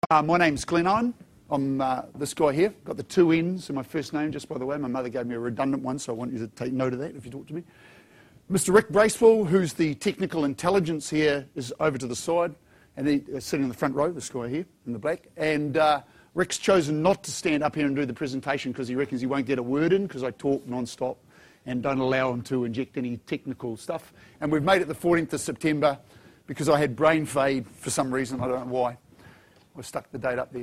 My name's Glenn Owen. I'm this guy here. Got the two N's in my first name, just by the way. My mother gave me a redundant one, so I want you to take note of that if you talk to me. Mr. Rick Bracewell, who's the technical intelligence here, is over to the side, and he's sitting in the front row, this guy here in the black. And Rick's chosen not to stand up here and do the presentation because he reckons he won't get a word in because I talk non-stop and don't allow him to inject any technical stuff. And we've made it the 14th of September because I had brain fade for some reason. I don't know why. I stuck the date up there.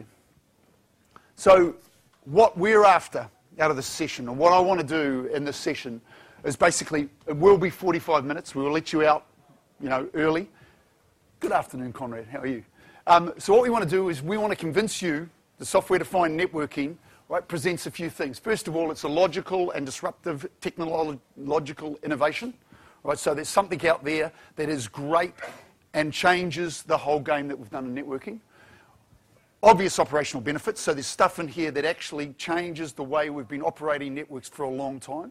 So what we're after out of this session, and what I want to do in this session, is basically, it will be 45 minutes. We will let you out, early. Good afternoon, Conrad. How are you? So what we want to do is we want to convince you the software-defined networking, right, presents a few things. First of all, it's a logical and disruptive technological innovation. Right? So there's something out there that is great and changes the whole game that we've done in networking. Obvious operational benefits, so there's stuff in here that actually changes the way we've been operating networks for a long time.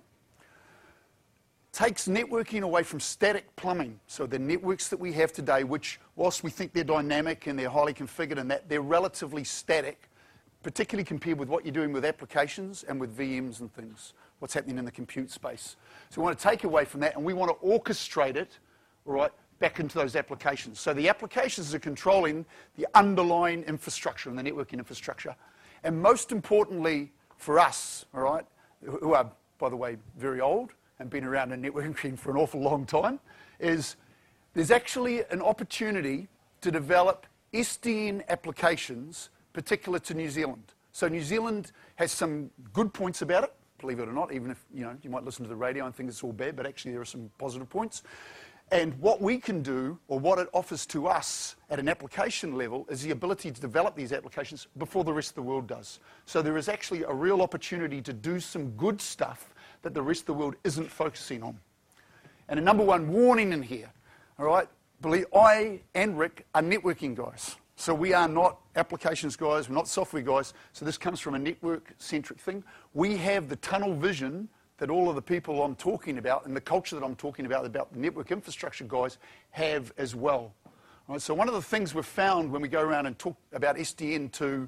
Takes networking away from static plumbing, so the networks that we have today, which whilst we think they're dynamic and they're highly configured and that, they're relatively static, particularly compared with what you're doing with applications and with VMs and things, what's happening in the compute space. So we want to take away from that and we want to orchestrate it, all right, back into those applications. So the applications are controlling the underlying infrastructure and the networking infrastructure. And most importantly for us, all right, who are, by the way, very old and been around in networking for an awful long time, is there's actually an opportunity to develop SDN applications particular to New Zealand. So New Zealand has some good points about it, believe it or not, even if you might listen to the radio and think it's all bad, but actually there are some positive points. And what we can do, or what it offers to us at an application level, is the ability to develop these applications before the rest of the world does. So there is actually a real opportunity to do some good stuff that the rest of the world isn't focusing on. And a number one warning in here, all right, believe I and Rick are networking guys. So we are not applications guys, we're not software guys, so this comes from a network-centric thing. We have the tunnel vision that all of the people I'm talking about and the culture that I'm talking about the network infrastructure guys have as well. All right, so one of the things we've found when we go around and talk about SDN to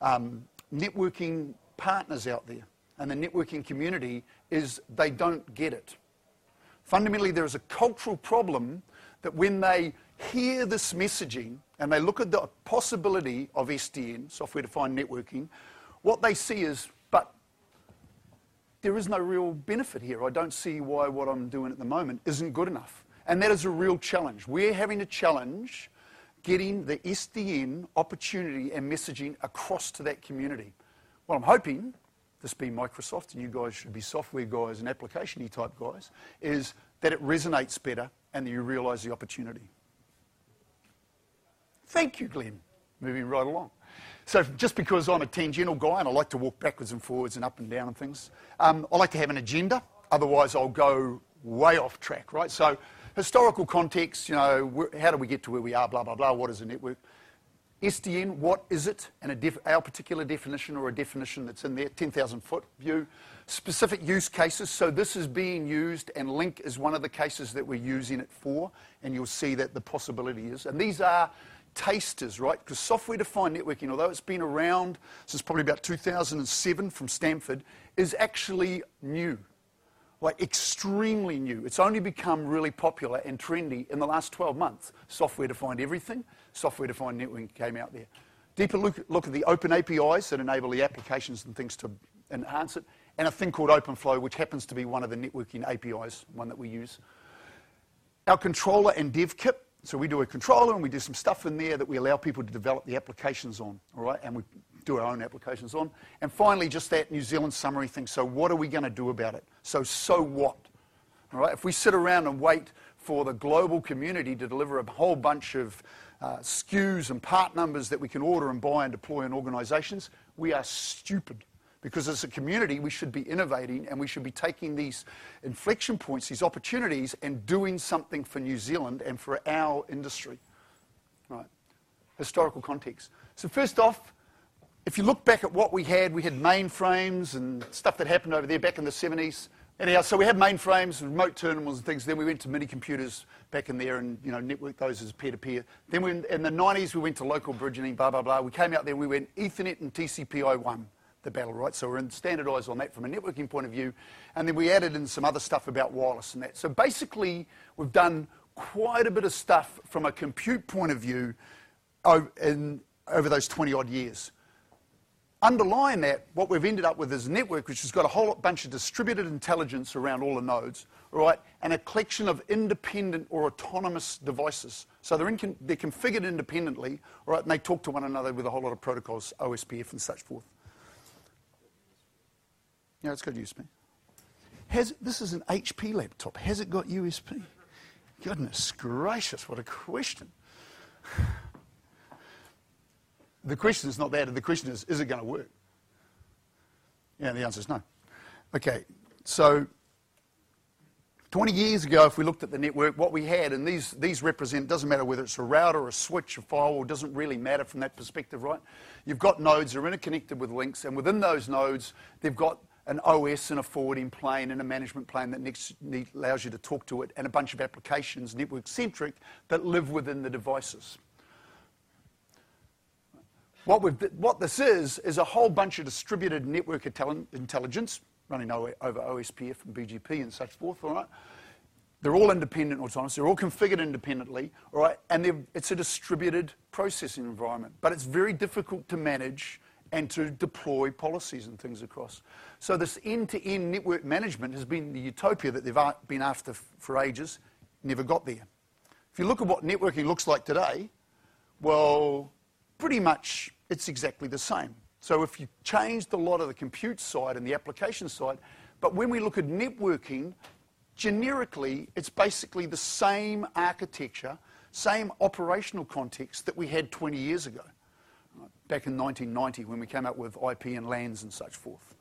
networking partners out there and the networking community is they don't get it. Fundamentally, there is a cultural problem that when they hear this messaging and they look at the possibility of SDN, software-defined networking, what they see is, but there is no real benefit here. I don't see why what I'm doing at the moment isn't good enough. And that is a real challenge. We're having to challenge getting the SDN opportunity and messaging across to that community. Well, I'm hoping, this being Microsoft, and you guys should be software guys and application-y type guys, is that it resonates better and that you realise the opportunity. Thank you, Glenn. Moving right along. So just because I'm a tangential guy and I like to walk backwards and forwards and up and down and things, I like to have an agenda. Otherwise, I'll go way off track, right? So historical context, how do we get to where we are, blah, blah, blah, what is a network? SDN, what is it? And our particular definition or a definition that's in there, 10,000-foot view. Specific use cases, so this is being used and Link is one of the cases that we're using it for, and you'll see that the possibility is. And these are tasters, right? Because software-defined networking, although it's been around since probably about 2007 from Stanford, is actually new, like extremely new. It's only become really popular and trendy in the last 12 months. Software-defined everything, software-defined networking came out there. Deeper look at the open APIs that enable the applications and things to enhance it, and a thing called OpenFlow, which happens to be one of the networking APIs, one that we use. Our controller and dev kit. So we do a controller and we do some stuff in there that we allow people to develop the applications on, all right? And we do our own applications on. And finally, just that New Zealand summary thing. So what are we going to do about it? So what? All right? If we sit around and wait for the global community to deliver a whole bunch of SKUs and part numbers that we can order and buy and deploy in organizations, we are stupid. Because as a community, we should be innovating and we should be taking these inflection points, these opportunities, and doing something for New Zealand and for our industry. Right. Historical context. So first off, if you look back at what we had mainframes and stuff that happened over there back in the 70s, Anyhow, so we had mainframes, remote terminals and things. Then we went to mini computers back in there and, networked those as peer-to-peer. Then in the 90s, we went to local bridging, blah, blah, blah. We came out there, we went Ethernet and TCP/IP won the battle, right? So we're standardized on that from a networking point of view. And then we added in some other stuff about wireless and that. So basically, we've done quite a bit of stuff from a compute point of view over those 20-odd years. Underlying that, what we've ended up with is a network which has got a whole bunch of distributed intelligence around all the nodes, right, and a collection of independent or autonomous devices. So they're configured independently, right, and they talk to one another with a whole lot of protocols, OSPF and such forth. Yeah, it's got USB. This is an HP laptop. Has it got USB? Goodness gracious, what a question. The question is not that. The question is it going to work? Yeah, the answer is no. Okay, so 20 years ago, if we looked at the network, what we had, and these represent, doesn't matter whether it's a router, a switch, a firewall, doesn't really matter from that perspective, right? You've got nodes that are interconnected with links, and within those nodes, they've got an OS and a forwarding plane and a management plane that allows you to talk to it, and a bunch of applications, network-centric, that live within the devices. What this is a whole bunch of distributed network intelligence running over OSPF and BGP and such forth, all right? They're all independent autonomous. They're all configured independently, all right? And it's a distributed processing environment. But it's very difficult to manage and to deploy policies and things across. So this end-to-end network management has been the utopia that they've been after for ages, never got there. If you look at what networking looks like today, well, pretty much it's exactly the same. So if you changed a lot of the compute side and the application side, but when we look at networking, generically, it's basically the same architecture, same operational context that we had 20 years ago, right? Back in 1990 when we came up with IP and LANs and such forth.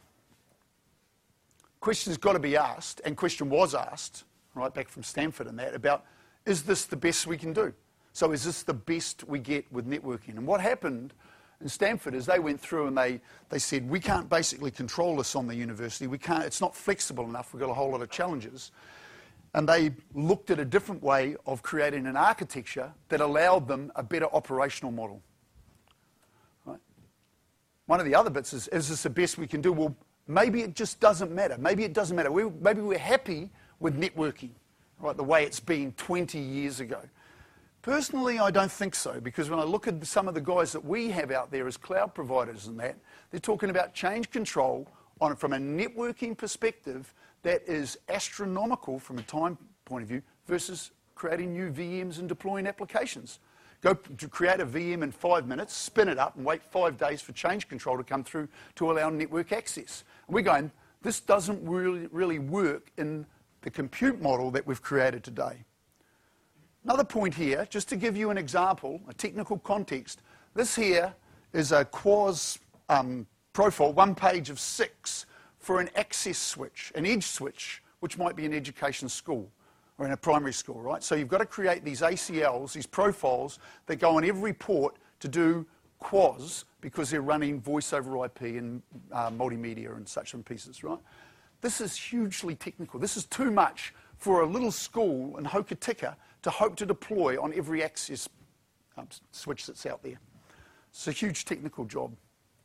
Question's got to be asked, and question was asked, right, back from Stanford and that, about, is this the best we can do? So is this the best we get with networking? And what happened in Stanford is they went through and they said, we can't basically control this on the university. We can't, it's not flexible enough. We've got a whole lot of challenges. And they looked at a different way of creating an architecture that allowed them a better operational model. Right? One of the other bits is this the best we can do? Well, maybe it just doesn't matter. Maybe it doesn't matter. Maybe we're happy with networking, right, the way it's been 20 years ago. Personally, I don't think so, because when I look at some of the guys that we have out there as cloud providers and that, they're talking about change control from a networking perspective that is astronomical from a time point of view versus creating new VMs and deploying applications. Go to create a VM in 5 minutes, spin it up, and wait 5 days for change control to come through to allow network access. And we're going, this doesn't really work in the compute model that we've created today. Another point here, just to give you an example, a technical context, this here is a QoS profile, 1 page of 6, for an access switch, an edge switch, which might be in education school or in a primary school, right? So you've got to create these ACLs, these profiles that go on every port to do QoS because they're running voice over IP and multimedia and such and pieces, right? This is hugely technical. This is too much for a little school in Hokitika to hope to deploy on every access switch that's out there. It's a huge technical job.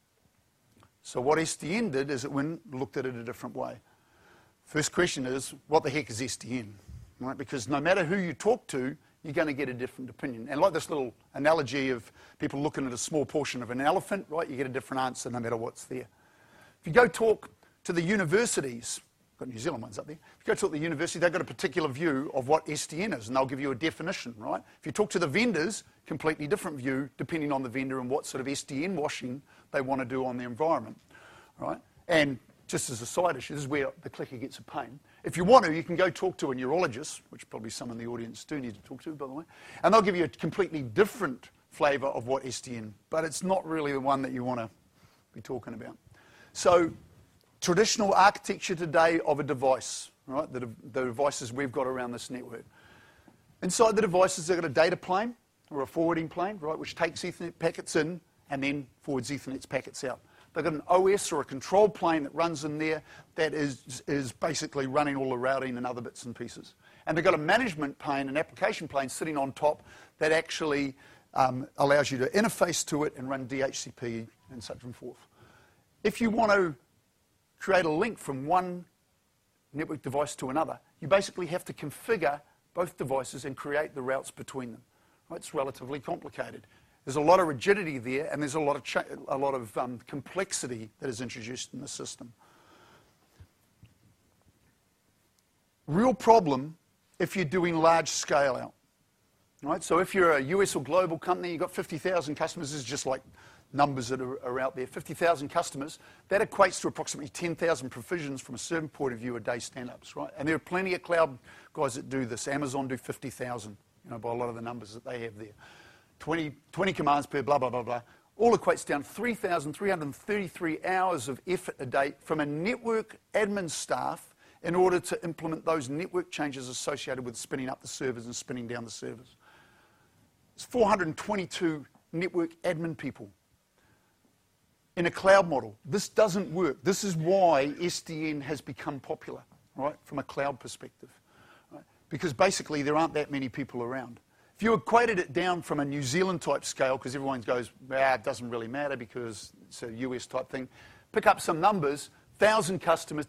So what SDN did is it looked at it a different way. First question is, what the heck is SDN? Right? Because no matter who you talk to, you're going to get a different opinion. And like this little analogy of people looking at a small portion of an elephant, right, you get a different answer no matter what's there. If you go talk to the universities, got New Zealand ones up there. If you go talk to the university, they've got a particular view of what SDN is, and they'll give you a definition, right? If you talk to the vendors, completely different view, depending on the vendor and what sort of SDN washing they want to do on the environment, right? And just as a side issue, this is where the clicker gets a pain. If you want to, you can go talk to a neurologist, which probably some in the audience do need to talk to, by the way, and they'll give you a completely different flavour of what SDN, but it's not really the one that you want to be talking about. So, traditional architecture today of a device, right? The devices we've got around this network. Inside the devices, they've got a data plane or a forwarding plane, right, which takes Ethernet packets in and then forwards Ethernet packets out. They've got an OS or a control plane that runs in there that is basically running all the routing and other bits and pieces. And they've got a management plane, an application plane sitting on top that actually allows you to interface to it and run DHCP and such and forth. If you want to create a link from one network device to another, you basically have to configure both devices and create the routes between them. Right? It's relatively complicated. There's a lot of rigidity there, and there's a lot of complexity that is introduced in the system. Real problem if you're doing large scale out. Right? So if you're a US or global company, you've got 50,000 customers, this is just like numbers that are out there, 50,000 customers, that equates to approximately 10,000 provisions from a certain point of view a day stand-ups, right? And there are plenty of cloud guys that do this. Amazon do 50,000, by a lot of the numbers that they have there. 20 commands per blah, blah, blah, blah. All equates down 3,333 hours of effort a day from a network admin staff in order to implement those network changes associated with spinning up the servers and spinning down the servers. It's 422 network admin people in a cloud model. This doesn't work. This is why SDN has become popular, right, from a cloud perspective. Right? Because basically there aren't that many people around. If you equated it down from a New Zealand type scale, because everyone goes, it doesn't really matter because it's a US type thing, pick up some numbers, 1,000 customers,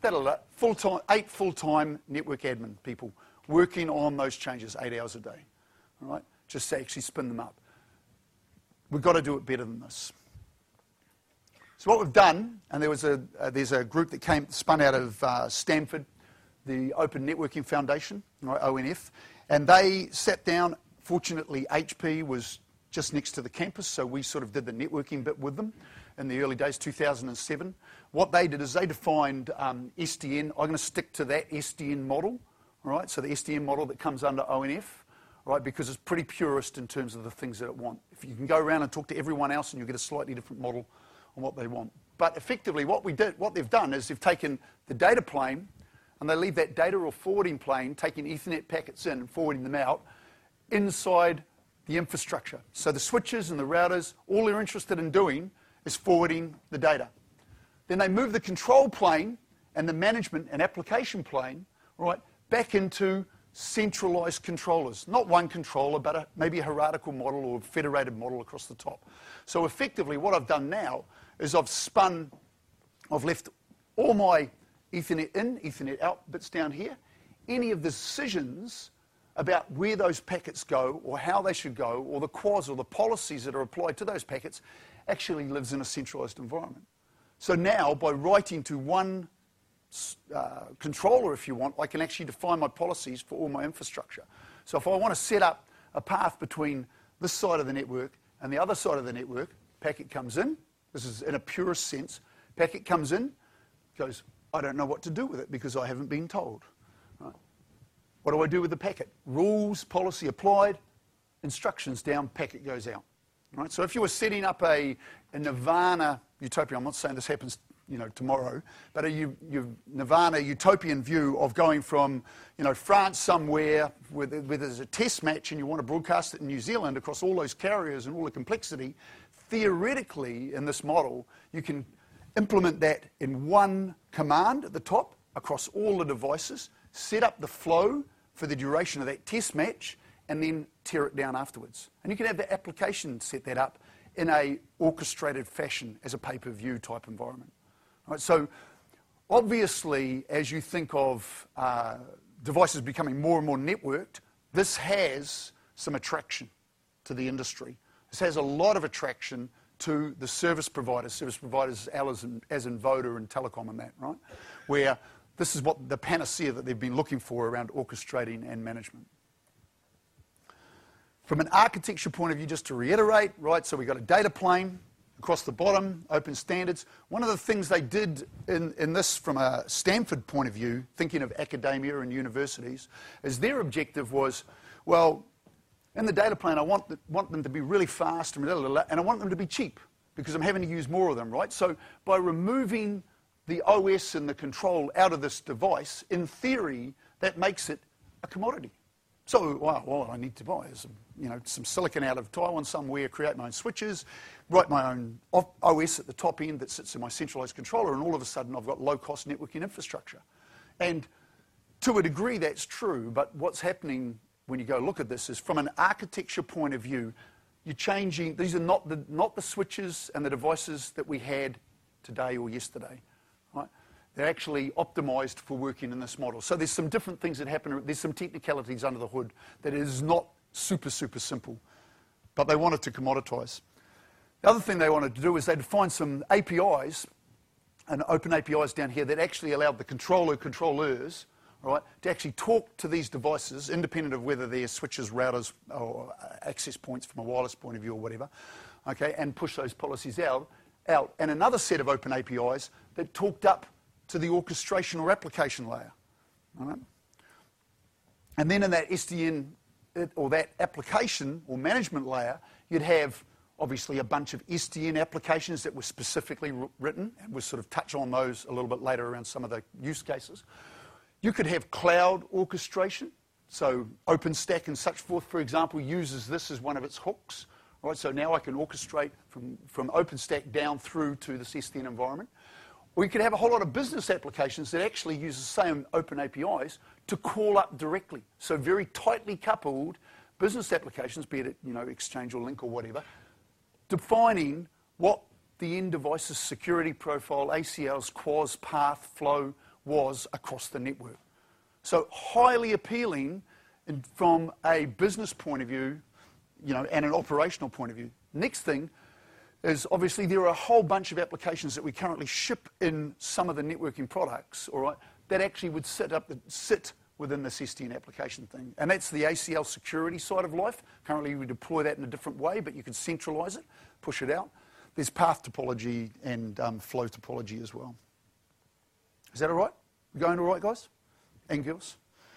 8 full-time network admin people working on those changes 8 hours a day, all right, just to actually spin them up. We've got to do it better than this. So what we've done, and there's a group that spun out of Stanford, the Open Networking Foundation, right, ONF, and they sat down. Fortunately, HP was just next to the campus, so we sort of did the networking bit with them in the early days, 2007. What they did is they defined SDN. I'm going to stick to that SDN model, all right? So the SDN model that comes under ONF, right, because it's pretty purist in terms of the things that it wants. If you can go around and talk to everyone else and you get a slightly different model on what they want. But effectively what they've done is they've taken the data plane and they leave that data or forwarding plane taking Ethernet packets in and forwarding them out inside the infrastructure. So the switches and the routers, all they're interested in doing is forwarding the data. Then they move the control plane and the management and application plane, right, back into centralized controllers. Not one controller, but maybe a hierarchical model or a federated model across the top. So effectively what I've done now is I've left all my Ethernet in, Ethernet out bits down here. Any of the decisions about where those packets go or how they should go or the quads or the policies that are applied to those packets actually lives in a centralized environment. So now by writing to one controller, if you want, I can actually define my policies for all my infrastructure. So if I want to set up a path between this side of the network and the other side of the network, packet comes in. This is in a purest sense. Packet comes in, goes, I don't know what to do with it because I haven't been told. Right? What do I do with the packet? Rules, policy applied, instructions down, packet goes out. Right? So if you were setting up a Nirvana utopia, I'm not saying this happens tomorrow, but a Nirvana utopian view of going from France somewhere where there's a test match and you want to broadcast it in New Zealand across all those carriers and all the complexity, theoretically in this model you can implement that in one command at the top across all the devices, set up the flow for the duration of that test match, and then tear it down afterwards. And you can have the application set that up in a orchestrated fashion as a pay-per-view type environment. Right, so obviously, as you think of devices becoming more and more networked, this has some attraction to the industry. This has a lot of attraction to the service providers as in Voda and Telecom and that, right? Where this is what the panacea that they've been looking for around orchestrating and management. From an architecture point of view, just to reiterate, right, so we've got a data plane across the bottom, open standards. One of the things they did in this from a Stanford point of view, thinking of academia and universities, is their objective was, well, in the data plane I want them to be really fast and I want them to be cheap because I'm having to use more of them, right? So by removing the OS and the control out of this device, in theory, that makes it a commodity. So, wow, what I need to buy is some silicon out of Taiwan somewhere, create my own switches, write my own OS at the top end that sits in my centralized controller, and all of a sudden I've got low-cost networking infrastructure. And to a degree that's true, but what's happening when you go look at this is from an architecture point of view, you're changing. These are not the switches and the devices that we had today or yesterday, right? They're actually optimized for working in this model. So there's some different things that happen. There's some technicalities under the hood that is not super, super simple, but they wanted to commoditize. The other thing they wanted to do is they defined some APIs and open APIs down here that actually allowed the controllers, right, to actually talk to these devices, independent of whether they're switches, routers, or access points from a wireless point of view or whatever, okay, and push those policies out. And another set of open APIs that talked up to the orchestration or application layer. All right? And then in that SDN, or that application or management layer, you'd have obviously a bunch of SDN applications that were specifically written, and we'll sort of touch on those a little bit later around some of the use cases. You could have cloud orchestration, so OpenStack and such forth, for example, uses this as one of its hooks. Right, so now I can orchestrate from OpenStack down through to this SDN environment. Or you could have a whole lot of business applications that actually use the same open APIs to call up directly. So very tightly coupled business applications, be it Exchange or Link or whatever, defining what the end device's security profile, ACLs, QoS, path, flow was across the network. So highly appealing from a business point of view, and an operational point of view. Next thing is obviously there are a whole bunch of applications that we currently ship in some of the networking products, all right, that actually would sit within this SDN application thing. And that's the ACL security side of life. Currently we deploy that in a different way, but you can centralize it, push it out. There's path topology and flow topology as well. Is that all right? We going all right, guys and girls?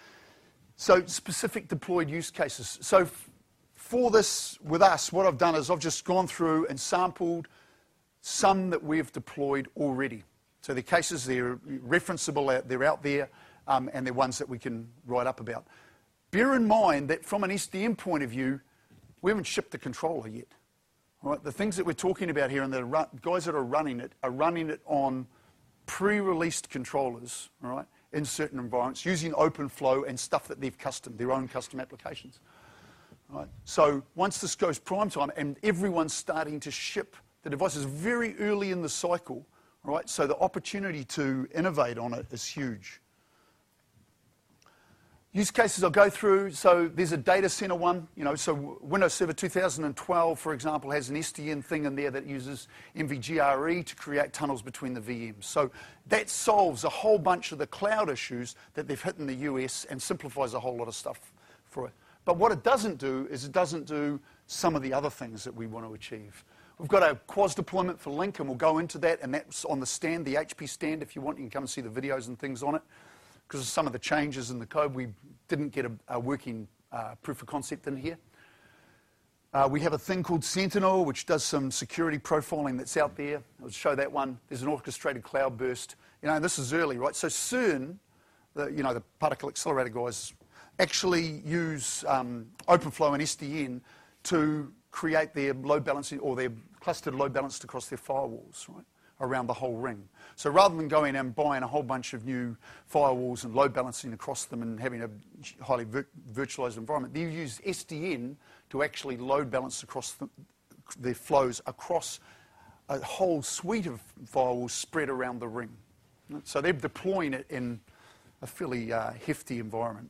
So specific deployed use cases. So for this, with us, what I've done is I've just gone through and sampled some that we've deployed already. So the cases, they're referenceable, they're out there, and they're ones that we can write up about. Bear in mind that from an SDN point of view, we haven't shipped the controller yet. All right? The things that we're talking about here and the guys that are running it on pre-released controllers, all right, in certain environments, using OpenFlow and stuff that they've their own custom applications. Right. So once this goes prime time and everyone's starting to ship the devices very early in the cycle, right, so the opportunity to innovate on it is huge. Use cases I'll go through, so there's a data center one, so Windows Server 2012, for example, has an SDN thing in there that uses MVGRE to create tunnels between the VMs. So that solves a whole bunch of the cloud issues that they've hit in the US and simplifies a whole lot of stuff for it. But what it doesn't do is it doesn't do some of the other things that we want to achieve. We've got a QoS deployment for Link, and we'll go into that, and that's on the stand, the HP stand. If you want, you can come and see the videos and things on it. Because of some of the changes in the code, we didn't get a working proof of concept in here. We have a thing called Sentinel, which does some security profiling that's out there. I'll show that one. There's an orchestrated cloud burst. And this is early, right? So CERN, the particle accelerator guys, actually use OpenFlow and SDN to create their load balancing, or their clustered load balanced across their firewalls, right, around the whole ring. So rather than going and buying a whole bunch of new firewalls and load balancing across them and having a highly virtualized environment, they use SDN to actually load balance across their flows across a whole suite of firewalls spread around the ring. So they're deploying it in a fairly hefty environment.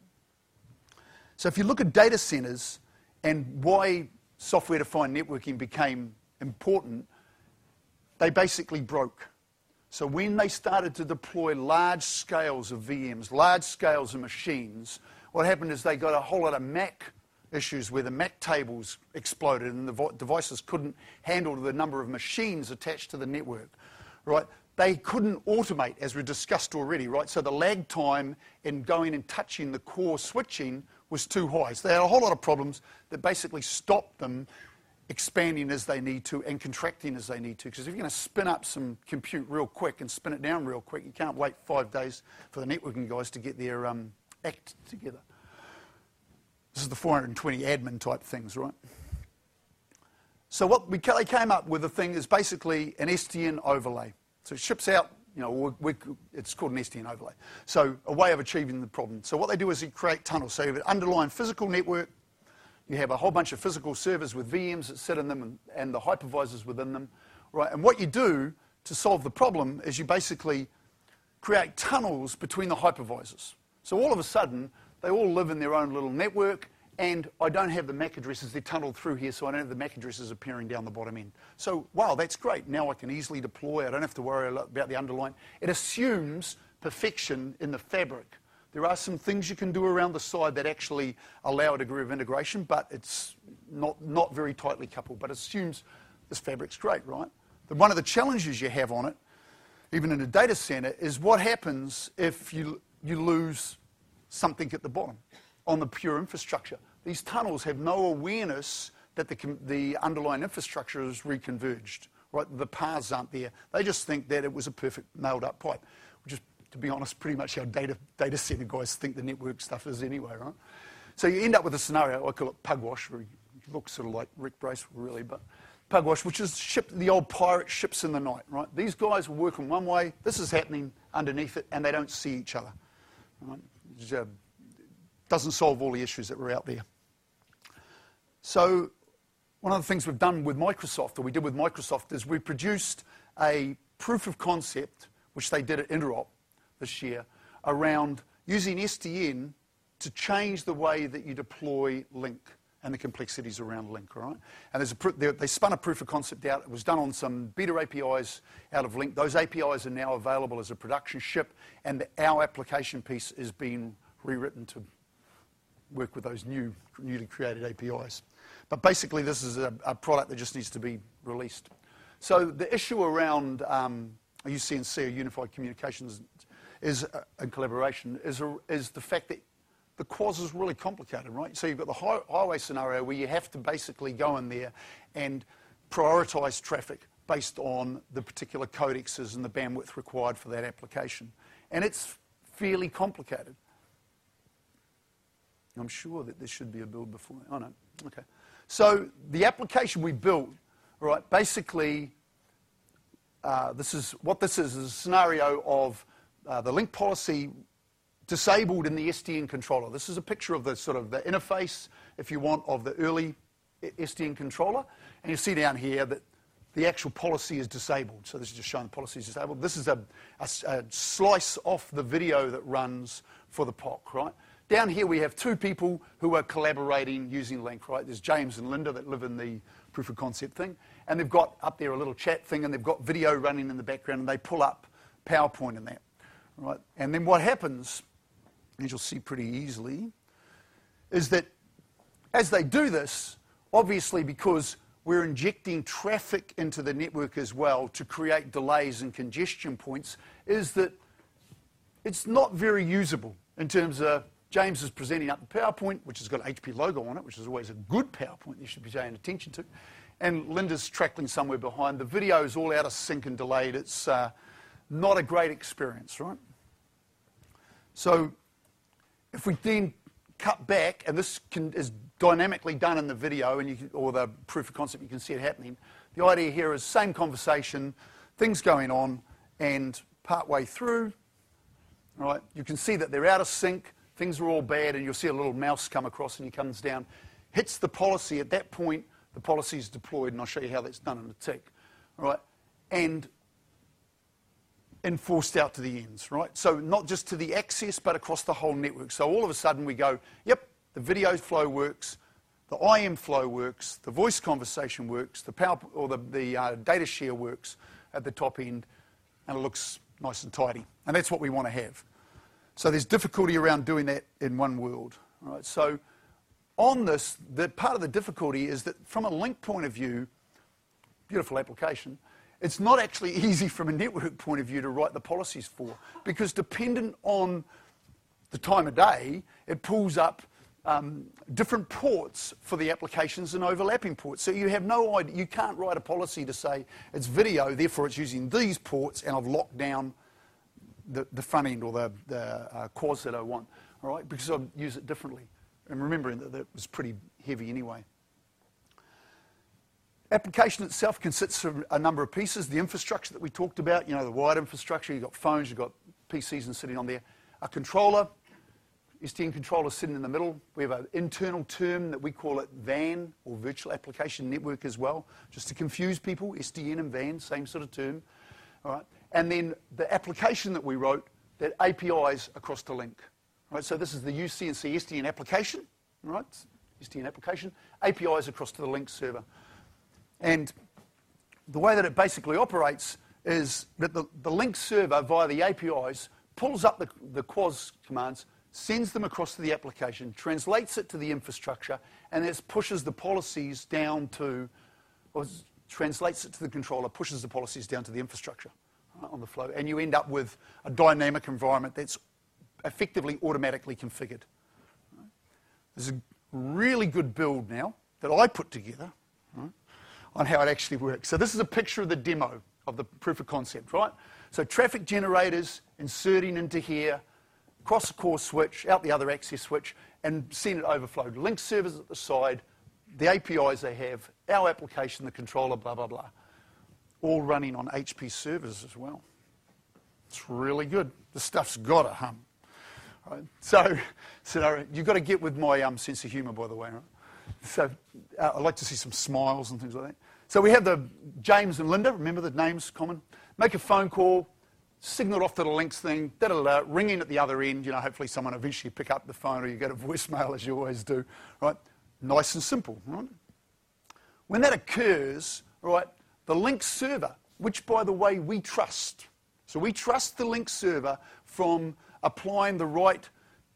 So if you look at data centers and why software-defined networking became important, they basically broke. So when they started to deploy large scales of VMs, large scales of machines, what happened is they got a whole lot of MAC issues where the MAC tables exploded and the devices couldn't handle the number of machines attached to the network, right? They couldn't automate, as we discussed already, right? So the lag time in going and touching the core switching was too high. So they had a whole lot of problems that basically stopped them expanding as they need to and contracting as they need to. Because if you're going to spin up some compute real quick and spin it down real quick, you can't wait 5 days for the networking guys to get their act together. This is the 420 admin type things, right? So what they came up with, the thing is basically an SDN overlay. So it ships out, it's called an SDN overlay. So a way of achieving the problem. So what they do is they create tunnels. So you have an underlying physical network. You have a whole bunch of physical servers with VMs that sit in them and the hypervisors within them, right? And what you do to solve the problem is you basically create tunnels between the hypervisors. So all of a sudden, they all live in their own little network, and I don't have the MAC addresses. They're tunneled through here, so I don't have the MAC addresses appearing down the bottom end. So, wow, that's great. Now I can easily deploy. I don't have to worry about the underlying. It assumes perfection in the fabric. There are some things you can do around the side that actually allow a degree of integration, but it's not very tightly coupled. But it assumes this fabric's great, right? One of the challenges you have on it, even in a data center, is what happens if you lose something at the bottom on the pure infrastructure. These tunnels have no awareness that the underlying infrastructure is reconverged, right? The paths aren't there. They just think that it was a perfect nailed up pipe, which is, to be honest, pretty much how data center guys think the network stuff is anyway, right? So you end up with a scenario, I call it pugwash, where he looks sort of like Rick Bracewell, really, but pugwash, which is the old pirate ships in the night, right? These guys will work in one way, this is happening underneath it, and they don't see each other, right? It doesn't solve all the issues that were out there. So one of the things we've done with Microsoft, or we did with Microsoft, is we produced a proof of concept, which they did at Interop this year, around using SDN to change the way that you deploy Link and the complexities around Link, all right? And they spun a proof of concept out. It was done on some beta APIs out of Link. Those APIs are now available as a production ship, and our application piece is being rewritten to work with those newly created APIs. But basically, this is a product that just needs to be released. So the issue around UC&C, or Unified Communications, and collaboration, is the fact that the QoS is really complicated, right? So you've got the highway scenario where you have to basically go in there and prioritize traffic based on the particular codexes and the bandwidth required for that application. And it's fairly complicated. I'm sure that there should be a build before. Oh, no. Okay. So the application we built, right, basically, this is a scenario of the link policy disabled in the SDN controller. This is a picture of the sort of the interface, if you want, of the early SDN controller. And you see down here that the actual policy is disabled. So this is just showing the policy is disabled. This is a slice off the video that runs for the POC, right? Down here we have two people who are collaborating using Link, right? There's James and Linda that live in the proof of concept thing. And they've got up there a little chat thing, and they've got video running in the background, and they pull up PowerPoint in that, right? And then what happens, as you'll see pretty easily, is that as they do this, obviously because we're injecting traffic into the network as well to create delays and congestion points, is that it's not very usable in terms of James is presenting up the PowerPoint, which has got an HP logo on it, which is always a good PowerPoint you should be paying attention to. And Linda's trackling somewhere behind. The video is all out of sync and delayed. It's not a great experience, right? So if we then cut back, and this is dynamically done in the video, and or the proof of concept, you can see it happening. The idea here is same conversation, things going on, and partway through, right, you can see that they're out of sync. Things are all bad, and you'll see a little mouse come across, and he comes down, hits the policy. At that point, the policy is deployed, and I'll show you how that's done in a tick, right? And enforced out to the ends, right? So not just to the access, but across the whole network. So all of a sudden we go, yep, the video flow works, the IM flow works, the voice conversation works, the power or the data share works at the top end, and it looks nice and tidy. And that's what we want to have. So there's difficulty around doing that in one world, right? So on this, the part of the difficulty is that from a Link point of view, beautiful application, it's not actually easy from a network point of view to write the policies for, because dependent on the time of day, it pulls up different ports for the applications and overlapping ports. So you have no idea, you can't write a policy to say it's video, therefore it's using these ports, and I've locked down the front end or the QoS that I want, all right, because I use it differently. And remembering that it was pretty heavy anyway. Application itself consists of a number of pieces. The infrastructure that we talked about, the wired infrastructure, you've got phones, you've got PCs and sitting on there. A controller, SDN controller sitting in the middle. We have an internal term that we call it VAN, or Virtual Application Network as well, just to confuse people. SDN and VAN, same sort of term. All right. And then the application that we wrote that APIs across the link. Right. So this is the UC&C SDN application, right? SDN application, APIs across to the link server. And the way that it basically operates is that the link server via the APIs pulls up the QoS commands, sends them across to the application, translates it to the infrastructure, and then pushes the policies down to, or translates it to the controller, pushes the policies down to the infrastructure, right, on the flow. And you end up with a dynamic environment that's effectively automatically configured. Right. There's a really good build now that I put together, right, on how it actually works. So this is a picture of the demo of the proof of concept, right? So traffic generators inserting into here, cross the core switch, out the other access switch, and seeing it overflow. Link servers at the side, the APIs they have, our application, the controller, blah, blah, blah. All running on HP servers as well. It's really good. The stuff's got to hum. Right? So you've got to get with my sense of humour, by the way, right? So I'd like to see some smiles and things like that. So we have the James and Linda, remember the names common? Make a phone call, signal it off to the links thing, ring in at the other end, hopefully someone eventually pick up the phone or you go to voicemail as you always do, right? Nice and simple, right? When that occurs, right, the link server, which by the way we trust, so we trust the link server from applying the right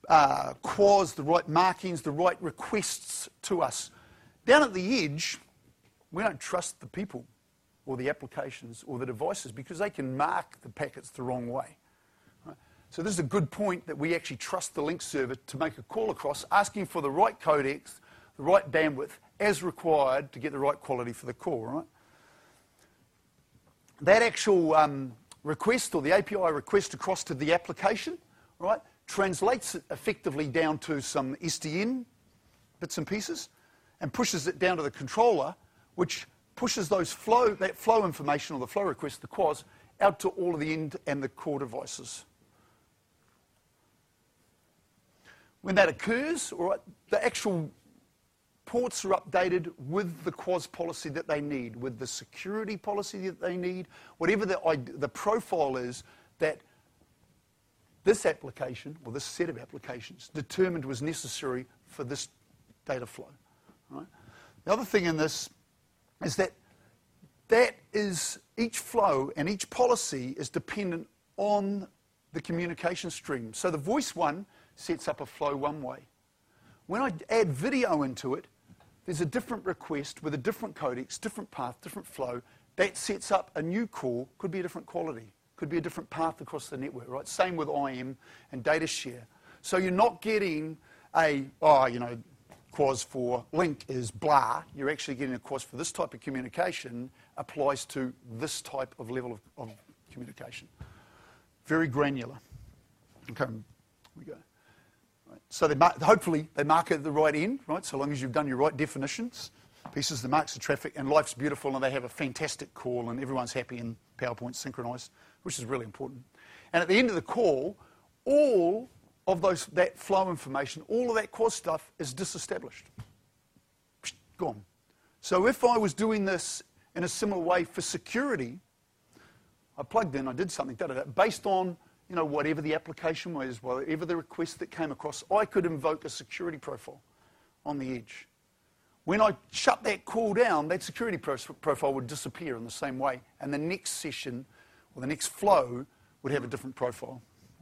QoS, the right markings, the right requests to us. Down at the edge, we don't trust the people or the applications or the devices because they can mark the packets the wrong way. Right? So this is a good point that we actually trust the link server to make a call across, asking for the right codecs, the right bandwidth as required to get the right quality for the call. Right? That actual request or the API request across to the application, right, translates it effectively down to some SDN bits and pieces and pushes it down to the controller, which pushes that flow information or the flow request, the QoS, out to all of the end and the core devices. When that occurs, all right, the actual ports are updated with the QoS policy that they need, with the security policy that they need, whatever the profile is that this application, or this set of applications, determined was necessary for this data flow. Right? The other thing in this is that each flow and each policy is dependent on the communication stream. So the voice one sets up a flow one way. When I add video into it, there's a different request with a different codecs, different path, different flow. That sets up a new call, could be a different quality, could be a different path across the network, right? Same with IM and data share. So you're not getting QoS for link is blah. You're actually getting a QoS for this type of communication applies to this type of level of communication. Very granular. Okay, here we go. Right. So hopefully they mark it at the right end, right? So long as you've done your right definitions, pieces that marks the traffic, and life's beautiful, and they have a fantastic call, and everyone's happy, and PowerPoint's synchronized, which is really important. And at the end of the call, all of that flow information, all of that QoS stuff is disestablished. Gone. So if I was doing this in a similar way for security, I plugged in, I did something, based on whatever the application was, whatever the request that came across, I could invoke a security profile on the edge. When I shut that call down, that security profile would disappear in the same way, and the next session or the next flow would have a different profile.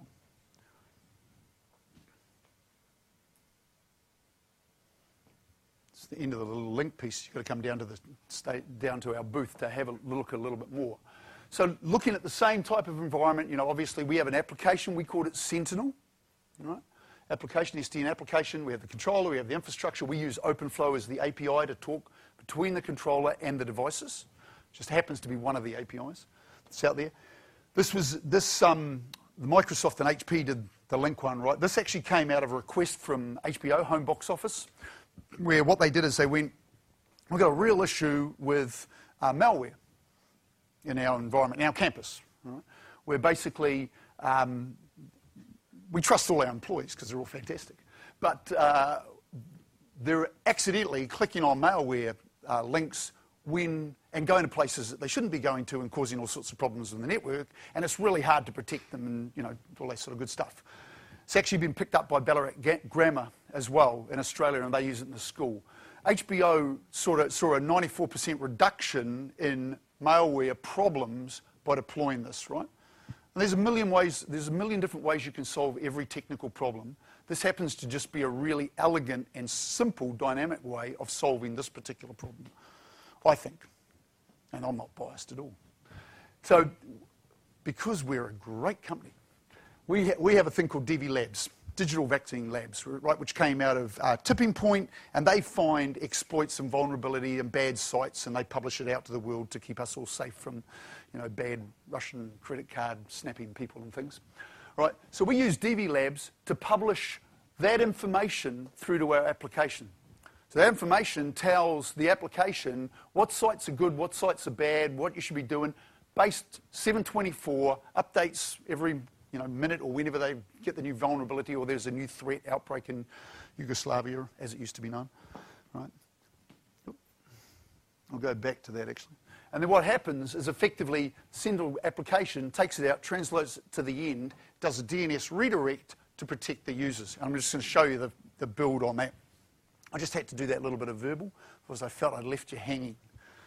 It's the end of the little link piece. You've got to come down to our booth to have a look a little bit more. So looking at the same type of environment, obviously we have an application, we called it Sentinel, right? Application, SDN application, we have the controller, we have the infrastructure, we use OpenFlow as the API to talk between the controller and the devices. Just happens to be one of the APIs that's out there. This the Microsoft and HP did the link one, right? This actually came out of a request from HBO, Home Box Office, where what they did is they went, we've got a real issue with malware in our environment, in our campus, right? Where basically we trust all our employees because they're all fantastic, but they're accidentally clicking on malware links and going to places that they shouldn't be going to and causing all sorts of problems in the network, and it's really hard to protect them and, you know, all that sort of good stuff. It's actually been picked up by Ballarat Grammar as well in Australia, and they use it in the school. HBO saw a 94% reduction in malware problems by deploying this, right? And there's a million different ways you can solve every technical problem. This happens to just be a really elegant and simple dynamic way of solving this particular problem, I think. And I'm not biased at all. So, because we're a great company, we have a thing called DV Labs, Digital Vaccine Labs, right, which came out of Tipping Point, and they find exploits and vulnerability and bad sites, and they publish it out to the world to keep us all safe from, you know, bad Russian credit card snapping people and things. Right, so we use DV Labs to publish that information through to our application. So that information tells the application what sites are good, what sites are bad, what you should be doing, based 7/24, updates every minute or whenever they get the new vulnerability or there's a new threat outbreak in Yugoslavia, as it used to be known. Right? I'll go back to that actually. And then what happens is effectively central application takes it out, translates it to the end, does a DNS redirect to protect the users. And I'm just going to show you the build on that. I just had to do that little bit of verbal because I felt I'd left you hanging.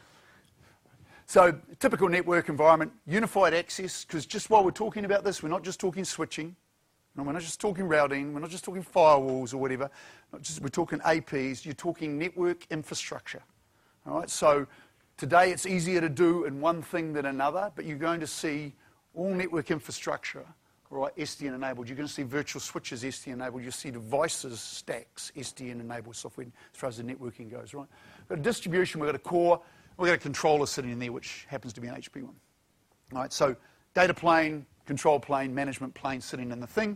So, typical network environment, unified access, because just while we're talking about this, we're not just talking switching, we're not just talking routing, we're not just talking firewalls or whatever, we're talking APs, you're talking network infrastructure. All right, so today it's easier to do in one thing than another, but you're going to see all network infrastructure, right, SDN enabled. You're going to see virtual switches SDN enabled. You'll see devices, stacks, SDN enabled software as far as the networking goes, right? We've got a distribution, we've got a core, we've got a controller sitting in there, which happens to be an HP one. All right, so data plane, control plane, management plane sitting in the thing,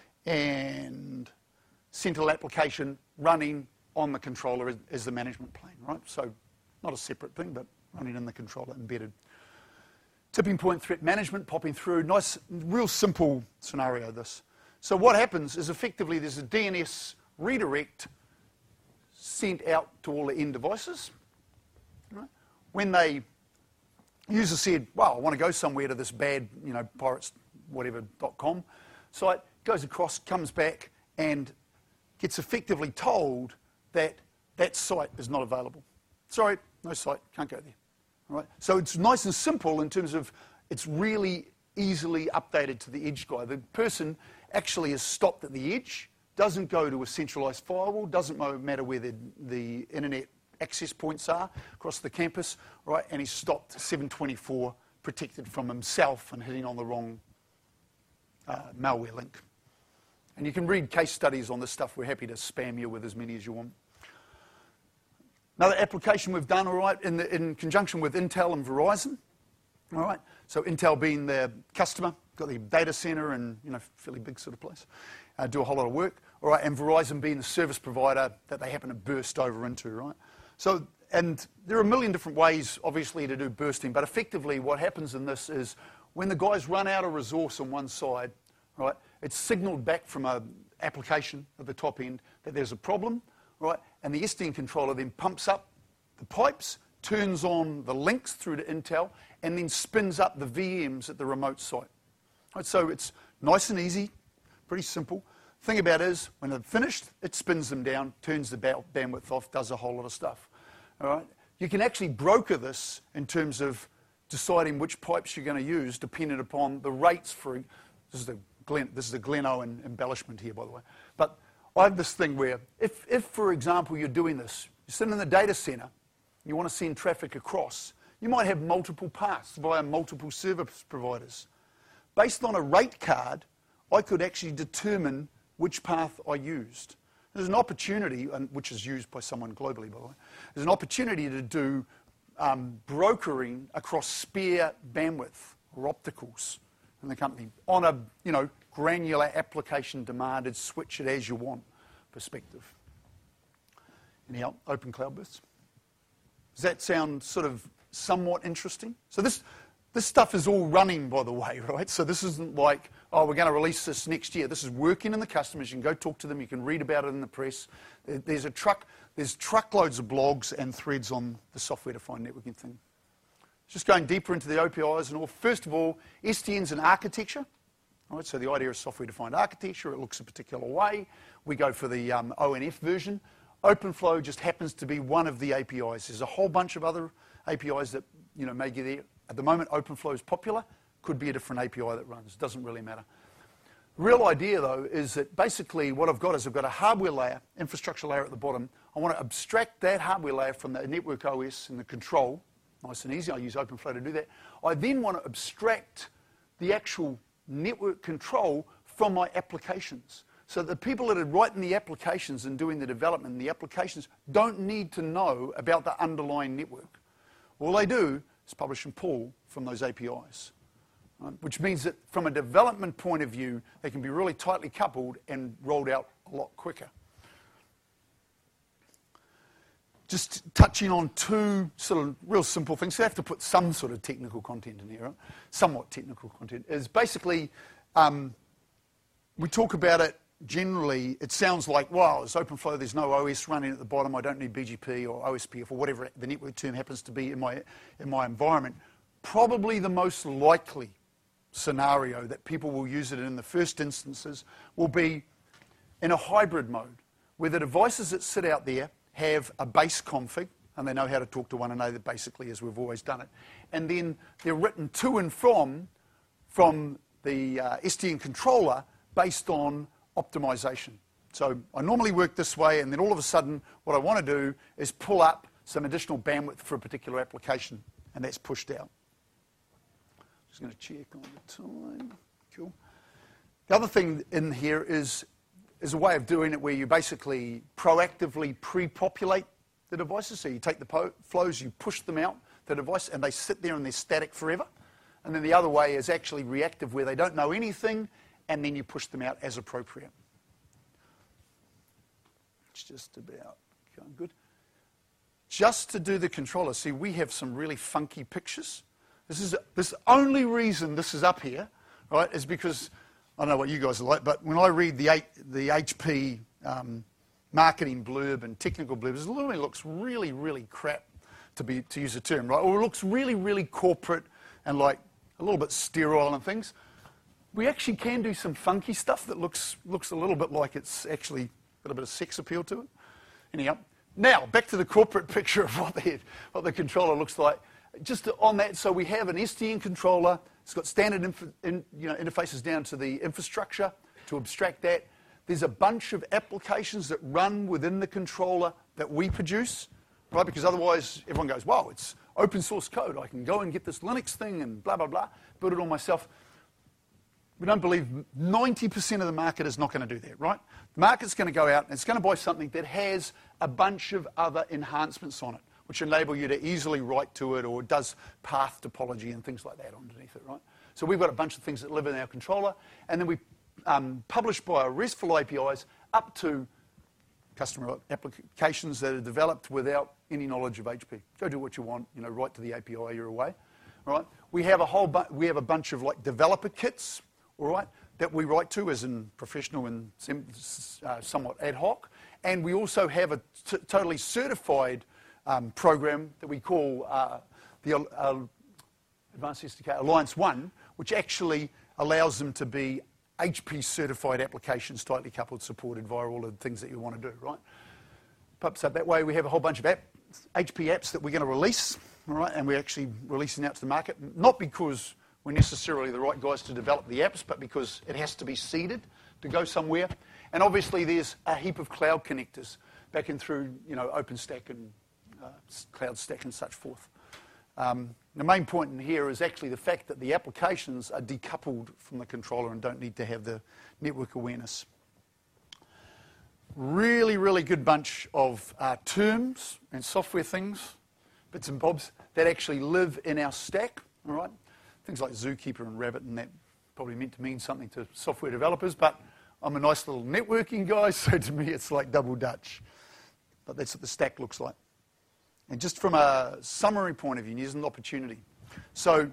and central application running on the controller is the management plane, right? So not a separate thing, but running in the controller embedded. Tipping point threat management popping through. Nice, real simple scenario, this. So what happens is effectively there's a DNS redirect sent out to all the end devices. Right? When the user said, well, I want to go somewhere to this bad, pirateswhatever.com site, goes across, comes back, and gets effectively told that that site is not available. Sorry, no site, can't go there. All right? So it's nice and simple in terms of it's really easily updated to the edge guy. The person actually is stopped at the edge, doesn't go to a centralized firewall, doesn't matter where the internet access points are across the campus, right? And he's stopped 7/24, protected from himself and hitting on the wrong malware link. And you can read case studies on this stuff. We're happy to spam you with as many as you want. Another application we've done, all right, in conjunction with Intel and Verizon, all right. So Intel being the customer, got the data center and, fairly big sort of place, do a whole lot of work, all right, and Verizon being the service provider that they happen to burst over into, right? So, and there are a million different ways, obviously, to do bursting, but effectively what happens in this is when the guys run out of resource on one side, right, it's signaled back from an application at the top end that there's a problem, right, and the SDN controller then pumps up the pipes, turns on the links through to Intel, and then spins up the VMs at the remote site. Right, so it's nice and easy, pretty simple. Thing about it is, when they're finished, it spins them down, turns the bandwidth off, does a whole lot of stuff. All right? You can actually broker this in terms of deciding which pipes you're going to use, depending upon the rates for. This is the Gleno embellishment here, by the way. But I have this thing where, if for example, you're doing this, you're sitting in the data center, you want to send traffic across, you might have multiple paths via multiple service providers. Based on a rate card, I could actually determine which path I used. There's an opportunity, which is used by someone globally, by the way. There's an opportunity to do brokering across spare bandwidth or opticals. in the company on a, granular application demanded, switch it as you want perspective. Any open cloud bursts? Does that sound sort of somewhat interesting? So this stuff is all running, by the way, right? So this isn't like, oh, we're going to release this next year. This is working in the customers. You can go talk to them. You can read about it in the press. There's truckloads of blogs and threads on the software-defined networking thing. Just going deeper into the OPIs and all. First of all, SDN's an architecture. Right, so the idea is software-defined architecture. It looks a particular way. We go for the ONF version. OpenFlow just happens to be one of the APIs. There's a whole bunch of other APIs that may get there. At the moment, OpenFlow is popular. Could be a different API that runs. Doesn't really matter. The real idea, though, is that basically what I've got is I've got a hardware layer, infrastructure layer at the bottom. I want to abstract that hardware layer from the network OS and the control. Nice and easy. I use OpenFlow to do that. I then want to abstract the actual network control from my applications. So the people that are writing the applications and doing the development in the applications don't need to know about the underlying network. All they do is publish and pull from those APIs, right? Which means that from a development point of view, they can be really tightly coupled and rolled out a lot quicker. Just touching on two sort of real simple things. So I have to put some sort of technical content in here, right? Somewhat technical content. Is basically, we talk about it generally, it sounds like, wow, it's OpenFlow, there's no OS running at the bottom, I don't need BGP or OSPF or whatever the network term happens to be in my environment. Probably the most likely scenario that people will use it in the first instances will be in a hybrid mode, where the devices that sit out there have a base config, and they know how to talk to one another, basically, as we've always done it. And then they're written to and from the SDN controller based on optimization. So I normally work this way, and then all of a sudden, what I want to do is pull up some additional bandwidth for a particular application, and that's pushed out. Just going to check on the time. Cool. The other thing in here is a way of doing it where you basically proactively pre-populate the devices. So you take the flows, you push them out the device, and they sit there and they're static forever. And then the other way is actually reactive, where they don't know anything, and then you push them out as appropriate. It's just about going good. Just to do the controller, see, we have some really funky pictures. This only reason this is up here, right, is because I don't know what you guys are like, but when I read the HP marketing blurb and technical blurbs, it literally looks really, really crap, to use a term, right? Or it looks really, really corporate and like a little bit sterile and things. We actually can do some funky stuff that looks a little bit like it's actually got a bit of sex appeal to it. Anyhow, now back to the corporate picture of what the controller looks like. Just on that, so we have an SDN controller. It's got standard interfaces down to the infrastructure to abstract that. There's a bunch of applications that run within the controller that we produce, right? Because otherwise everyone goes, wow, it's open source code. I can go and get this Linux thing and blah, blah, blah, build it all myself. We don't believe 90% of the market is not going to do that, right? The market's going to go out and it's going to buy something that has a bunch of other enhancements on it, which enable you to easily write to it, or it does path topology and things like that underneath it, right? So we've got a bunch of things that live in our controller, and then we publish via RESTful APIs up to customer applications that are developed without any knowledge of HP. Go do what you want, write to the API, you're away, all right? We have a bunch of like developer kits, all right, that we write to as in professional and somewhat ad hoc, and we also have a totally certified program that we call the Advanced SDK Alliance 1, which actually allows them to be HP certified applications, tightly coupled, supported via all of the things that you want to do, right? So that way we have a whole bunch of HP apps that we're going to release, all right, and we're actually releasing out to the market, not because we're necessarily the right guys to develop the apps, but because it has to be seeded to go somewhere. And obviously there's a heap of cloud connectors back in through, OpenStack and Cloud Stack and such forth. The main point in here is actually the fact that the applications are decoupled from the controller and don't need to have the network awareness. Really, really good bunch of terms and software things, bits and bobs, that actually live in our stack, all right? Things like Zookeeper and Rabbit and that probably meant to mean something to software developers, but I'm a nice little networking guy, so to me it's like double Dutch. But that's what the stack looks like. And just from a summary point of view, here's an opportunity. So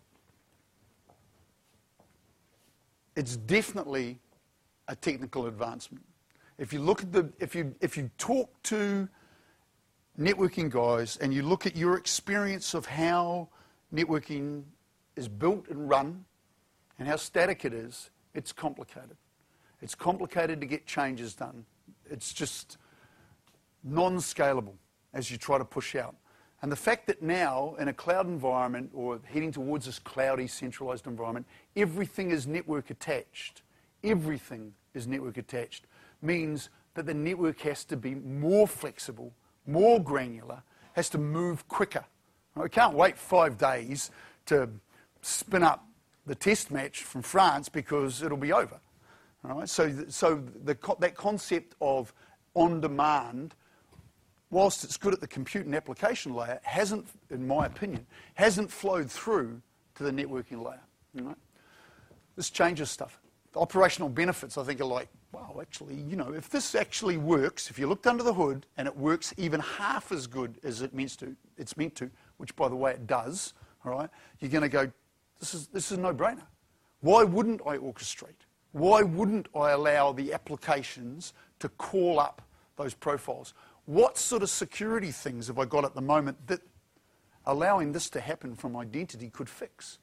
it's definitely a technical advancement. If you look at if you talk to networking guys and you look at your experience of how networking is built and run and how static it is, it's complicated. It's complicated to get changes done. It's just non-scalable as you try to push out. And the fact that now in a cloud environment or heading towards this cloudy centralized environment, everything is network attached. Everything is network attached means that the network has to be more flexible, more granular, has to move quicker. I can't wait 5 days to spin up the test match from France because it'll be over. All right? So that concept of on-demand, whilst it's good at the compute and application layer, hasn't, in my opinion, hasn't flowed through to the networking layer. All right? This changes stuff. The operational benefits, I think, are like, wow, actually, you know, if this actually works, if you looked under the hood and it works even half as good as it's meant to, which, by the way, it does, all right, you're going to go, this is a no-brainer. Why wouldn't I orchestrate? Why wouldn't I allow the applications to call up those profiles? What sort of security things have I got at the moment that allowing this to happen from identity could fix?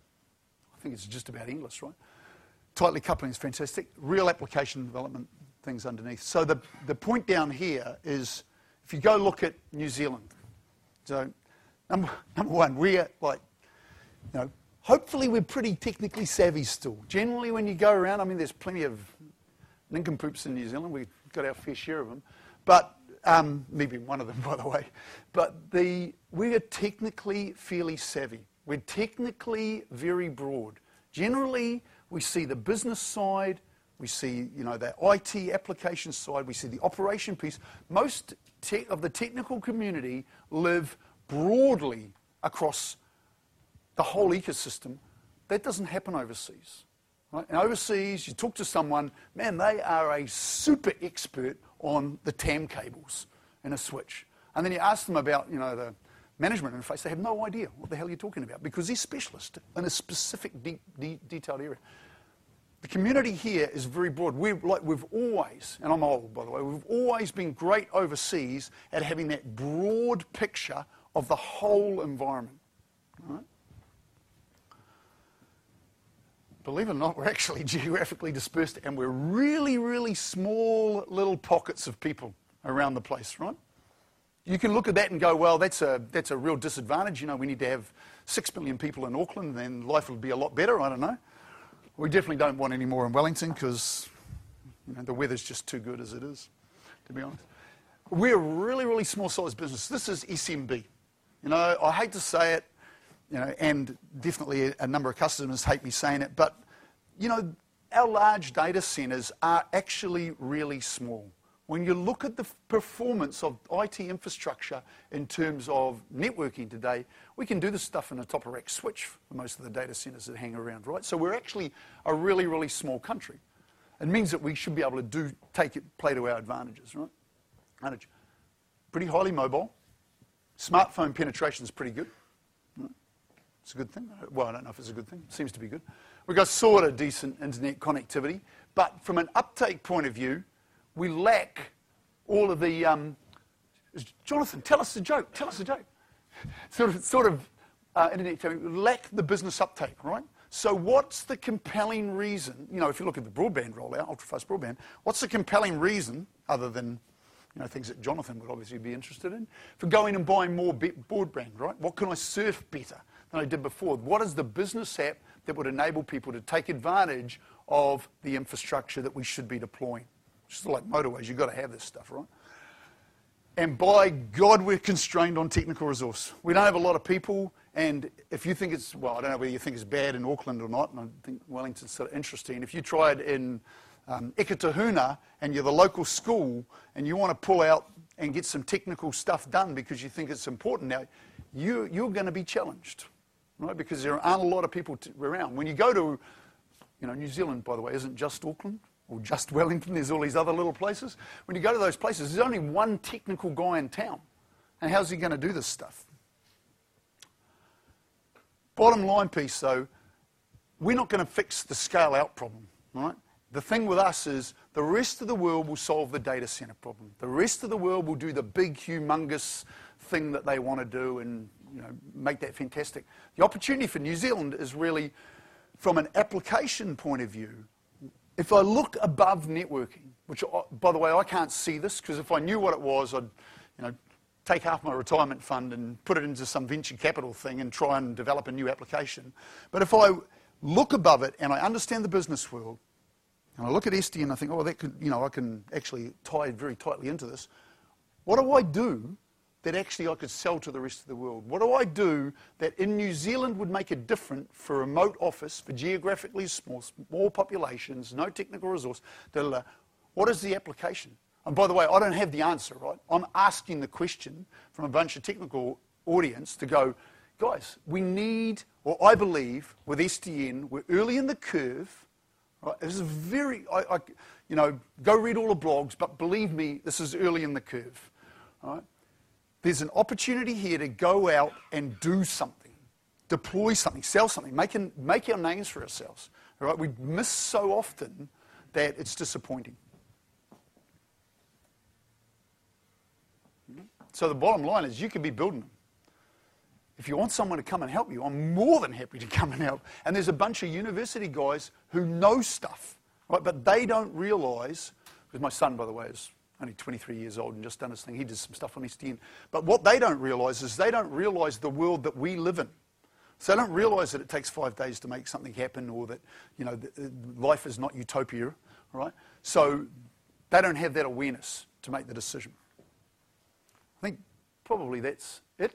I think it's just about endless, right? Tightly coupling is fantastic. Real application development things underneath. So the point down here is, if you go look at New Zealand, so number one, we're like, you know, hopefully we're pretty technically savvy still. Generally when you go around, I mean, there's plenty of nincompoops in New Zealand. We've got our fair share of them. But, me being one of them, by the way. But we are technically fairly savvy. We're technically very broad. Generally, we see the business side, we see, you know, the IT application side, we see the operation piece. Most of the technical community live broadly across the whole ecosystem. That doesn't happen overseas. Right? And overseas, you talk to someone, man, they are a super expert on the TAM cables in a switch. And then you ask them about, you know, the management interface, they have no idea what the hell you're talking about because they're specialists in a specific detailed area. The community here is very broad. We've always, and I'm old by the way, we've always been great overseas at having that broad picture of the whole environment. Right? Believe it or not, we're actually geographically dispersed and we're really, really small little pockets of people around the place, right? You can look at that and go, well, that's a real disadvantage. You know, we need to have 6 million people in Auckland, then life will be a lot better. I don't know. We definitely don't want any more in Wellington because, you know, the weather's just too good as it is, to be honest. We're a really, really small-sized business. This is SMB. You know, I hate to say it, you know, and definitely a number of customers hate me saying it, but, you know, our large data centers are actually really small. When you look at the performance of IT infrastructure in terms of networking today, we can do this stuff in a top-of-rack switch for most of the data centers that hang around, right? So we're actually a really, really small country. It means that we should be able to play to our advantages, right? Pretty highly mobile. Smartphone penetration is pretty good. Right? It's a good thing. Well, I don't know if it's a good thing. It seems to be good. We've got sort of decent internet connectivity, but from an uptake point of view, we lack all of the, Jonathan, tell us a joke, sort of internet, we lack the business uptake, right? So what's the compelling reason, you know, if you look at the broadband rollout, ultra-fast broadband, what's the compelling reason, other than, you know, things that Jonathan would obviously be interested in, for going and buying more broadband, right? What can I surf better than I did before? What is the business app that would enable people to take advantage of the infrastructure that we should be deploying? Just like motorways, you've got to have this stuff, right? And by God, we're constrained on technical resource. We don't have a lot of people, and if you think it's, well, I don't know whether you think it's bad in Auckland or not, and I think Wellington's sort of interesting. If you tried in Eketahuna and you're the local school and you want to pull out and get some technical stuff done because you think it's important now, you're going to be challenged, right? Because there aren't a lot of people around. When you go to You know, New Zealand, by the way, isn't just Auckland or just Wellington. There's all these other little places. When you go to those places, there's only one technical guy in town. And how's he going to do this stuff? Bottom line piece, though, we're not going to fix the scale-out problem, right? The thing with us is the rest of the world will solve the data center problem. The rest of the world will do the big, humongous thing that they want to do and, you know, make that fantastic. The opportunity for New Zealand is really, from an application point of view, if I look above networking, which, by the way, I can't see this, because if I knew what it was, I'd, you know, take half my retirement fund and put it into some venture capital thing and try and develop a new application. But if I look above it and I understand the business world, and I look at SDN and I think, oh, that could, you know, I can actually tie very tightly into this. What do I do that actually I could sell to the rest of the world? What do I do that in New Zealand would make it different for remote office, for geographically small populations, no technical resource? What is the application? And by the way, I don't have the answer, right? I'm asking the question from a bunch of technical audience to go, guys, we need, or I believe with SDN, we're early in the curve. Right? This is very, you know, go read all the blogs, but believe me, this is early in the curve. Right? There's an opportunity here to go out and do something, deploy something, sell something, make our names for ourselves. Right? We miss so often that it's disappointing. So the bottom line is you could be building them. If you want someone to come and help you, I'm more than happy to come and help. And there's a bunch of university guys who know stuff, right? But they don't realise, because my son, by the way, is only 23 years old and just done his thing. He did some stuff on SDN. But what they don't realise is they don't realise the world that we live in. So they don't realise that it takes 5 days to make something happen, or that, you know, life is not utopia, right? So they don't have that awareness to make the decision. I think probably that's it.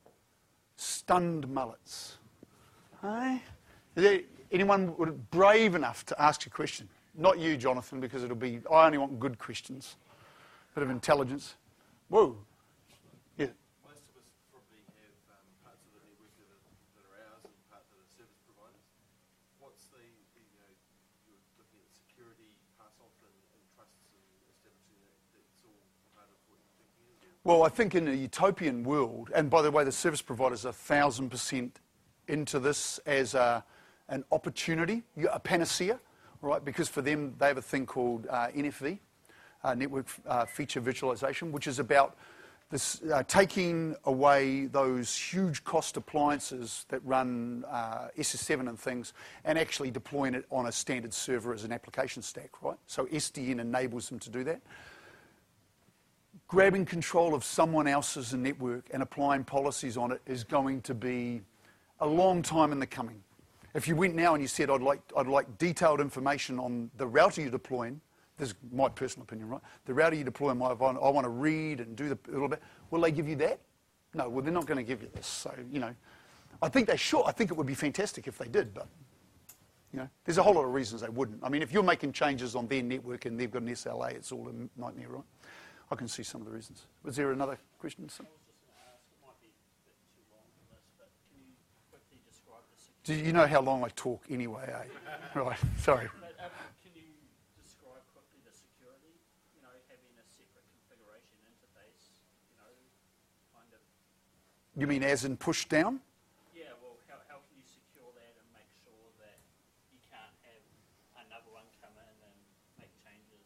Stunned mullets. Hey? Is there anyone brave enough to ask a question? Not you, Jonathan, because it'll be, I only want good questions. Bit of intelligence. Whoa. Yeah. Most of us probably have parts of the network that are ours and parts that are service providers. What's the you know, you're looking at security, pass-off and trusts and establishing that's all part of what you're thinking is? Well, I think in a utopian world, and by the way, the service providers are 1,000% into this as an opportunity, a panacea, right? Because for them, they have a thing called NFV, Network Feature Virtualization, which is about this, taking away those huge cost appliances that run SS7 and things and actually deploying it on a standard server as an application stack, right? So SDN enables them to do that. Grabbing control of someone else's network and applying policies on it is going to be a long time in the coming. If you went now and you said, I'd like detailed information on the router you're deploying, this is my personal opinion, right? The router you deploy, I want to read and do a little bit. Will they give you that? No, well, they're not going to give you this. So, you know, I think they should. I think it would be fantastic if they did, but, you know, there's a whole lot of reasons they wouldn't. I mean, if you're making changes on their network and they've got an SLA, it's all a nightmare, right? I can see some of the reasons. Was there another question? I was just going to ask, it might be a bit too long for this, but can you quickly describe the security? Do you know how long I talk anyway, eh? Right, sorry. But, can you describe quickly the security, you know, having a separate configuration interface, you know, kind of... You mean as in push down? Yeah, well, how can you secure that and make sure that you can't have another one come in and make changes?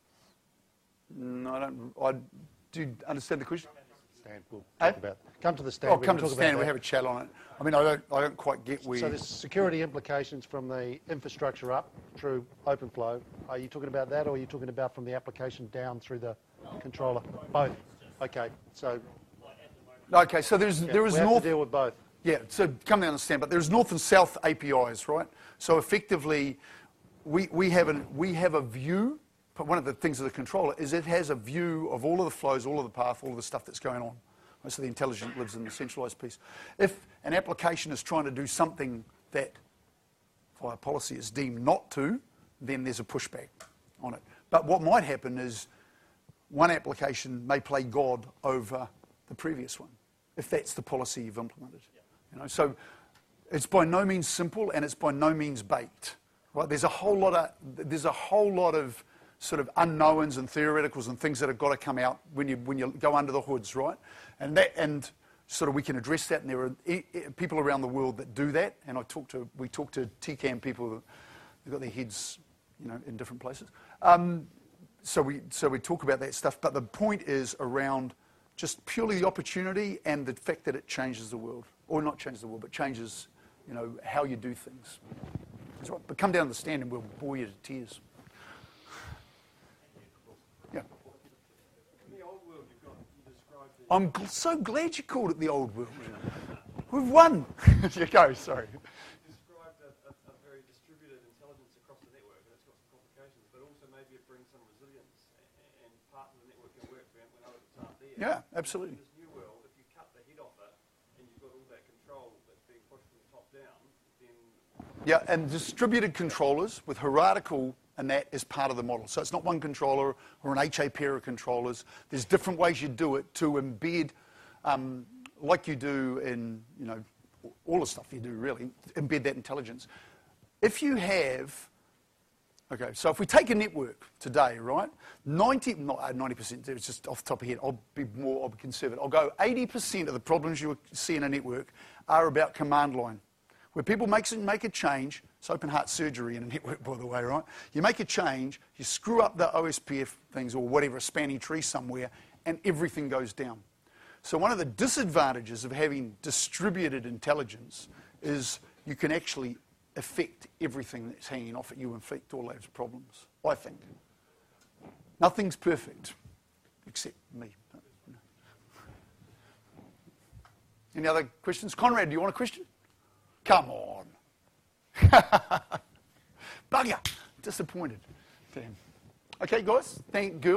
No, I don't. Do you understand the question? Stand. We'll talk about. Come to the stand. Oh, come to the stand. We have a chat on it. I mean, I don't quite get where. So there's security implications from the infrastructure up through OpenFlow. Are you talking about that, or are you talking about from the application down through the controller? Both. Okay. So. Okay. So there is we north. have to deal with both. Yeah. So come to understand, but there's north and south APIs, right? So effectively, we have a view. But one of the things of the controller is it has a view of all of the flows, all of the path, all of the stuff that's going on. Right? So the intelligent lives in the centralized piece. If an application is trying to do something that via policy is deemed not to, then there's a pushback on it. But what might happen is one application may play God over the previous one, if that's the policy you've implemented. You know, so it's by no means simple and it's by no means baked. Right? There's a whole lot of sort of unknowns and theoreticals and things that have got to come out when you go under the hoods, right? And sort of we can address that, and there are people around the world that do that. And we talk to TCAM people who've got their heads, in different places. So we talk about that stuff. But the point is around just purely the opportunity and the fact that it changes the world, or not changes the world, but changes, how you do things. That's right. But come down to the stand and we'll bore you to tears. Yeah. In the old world, you described it. I'm so glad you called it the old world. We've won. You go, sorry. You described a very distributed intelligence across the network, and it's got some complications, but also maybe it brings some resilience, and parts of the network can work when others aren't there. Yeah, absolutely. In this new world, if you cut the head off it, and you've got all that control that's being pushed from the top down, then... Yeah, and distributed controllers with hierarchical, and that is part of the model. So it's not one controller or an HA pair of controllers. There's different ways you do it to embed, like you do in, all the stuff you do really, embed that intelligence. If you have, okay, so if we take a network today, right, 90%, it's just off the top of the head, I'll be conservative. I'll go 80% of the problems you see in a network are about command line. Where people make a change, it's open heart surgery in a network, by the way, right? You make a change, you screw up the OSPF things or whatever, a spanning tree somewhere, and everything goes down. So one of the disadvantages of having distributed intelligence is you can actually affect everything that's hanging off at you and affect all those problems, I think. Nothing's perfect, except me. Any other questions? Conrad, do you want a question? Come on. Bugger. Disappointed. Damn. Okay, guys. Girls.